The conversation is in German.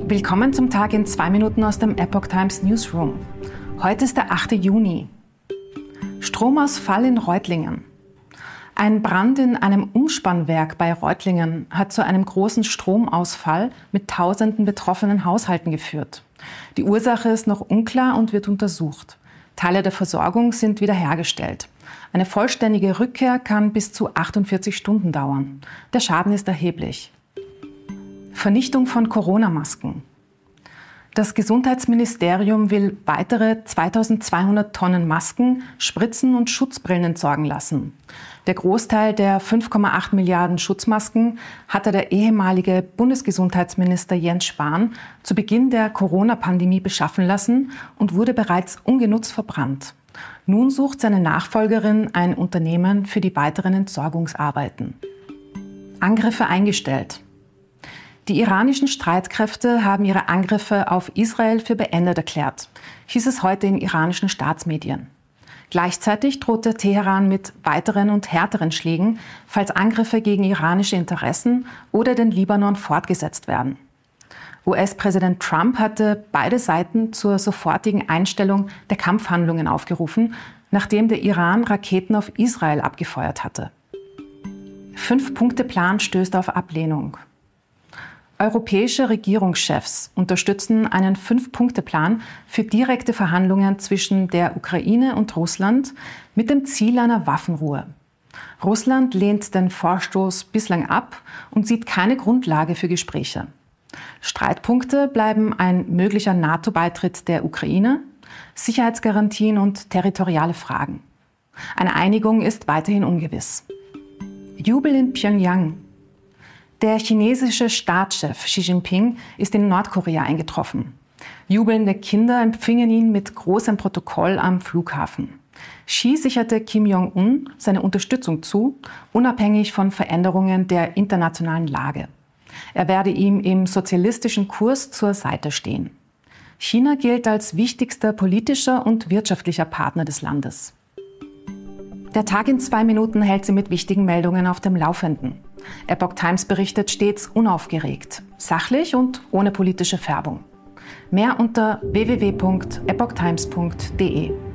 Willkommen zum Tag in 2 Minuten aus dem Epoch Times Newsroom. Heute ist der 8. Juni. Stromausfall in Reutlingen. Ein Brand in einem Umspannwerk bei Reutlingen hat zu einem großen Stromausfall mit tausenden betroffenen Haushalten geführt. Die Ursache ist noch unklar und wird untersucht. Teile der Versorgung sind wiederhergestellt. Eine vollständige Rückkehr kann bis zu 48 Stunden dauern. Der Schaden ist erheblich. Vernichtung von Corona-Masken. Das Gesundheitsministerium will weitere 2200 Tonnen Masken, Spritzen und Schutzbrillen entsorgen lassen. Der Großteil der 5,8 Milliarden Schutzmasken hatte der ehemalige Bundesgesundheitsminister Jens Spahn zu Beginn der Corona-Pandemie beschaffen lassen und wurde bereits ungenutzt verbrannt. Nun sucht seine Nachfolgerin ein Unternehmen für die weiteren Entsorgungsarbeiten. Angriffe eingestellt. Die iranischen Streitkräfte haben ihre Angriffe auf Israel für beendet erklärt, hieß es heute in iranischen Staatsmedien. Gleichzeitig drohte Teheran mit weiteren und härteren Schlägen, falls Angriffe gegen iranische Interessen oder den Libanon fortgesetzt werden. US-Präsident Trump hatte beide Seiten zur sofortigen Einstellung der Kampfhandlungen aufgerufen, nachdem der Iran Raketen auf Israel abgefeuert hatte. 5-Punkte-Plan stößt auf Ablehnung. Europäische Regierungschefs unterstützen einen 5-Punkte-Plan für direkte Verhandlungen zwischen der Ukraine und Russland mit dem Ziel einer Waffenruhe. Russland lehnt den Vorstoß bislang ab und sieht keine Grundlage für Gespräche. Streitpunkte bleiben ein möglicher NATO-Beitritt der Ukraine, Sicherheitsgarantien und territoriale Fragen. Eine Einigung ist weiterhin ungewiss. Jubel in Pjöngjang. Der chinesische Staatschef Xi Jinping ist in Nordkorea eingetroffen. Jubelnde Kinder empfingen ihn mit großem Protokoll am Flughafen. Xi sicherte Kim Jong-un seine Unterstützung zu, unabhängig von Veränderungen der internationalen Lage. Er werde ihm im sozialistischen Kurs zur Seite stehen. China gilt als wichtigster politischer und wirtschaftlicher Partner des Landes. Der Tag in 2 Minuten hält Sie mit wichtigen Meldungen auf dem Laufenden. Epoch Times berichtet stets unaufgeregt, sachlich und ohne politische Färbung. Mehr unter www.epochtimes.de.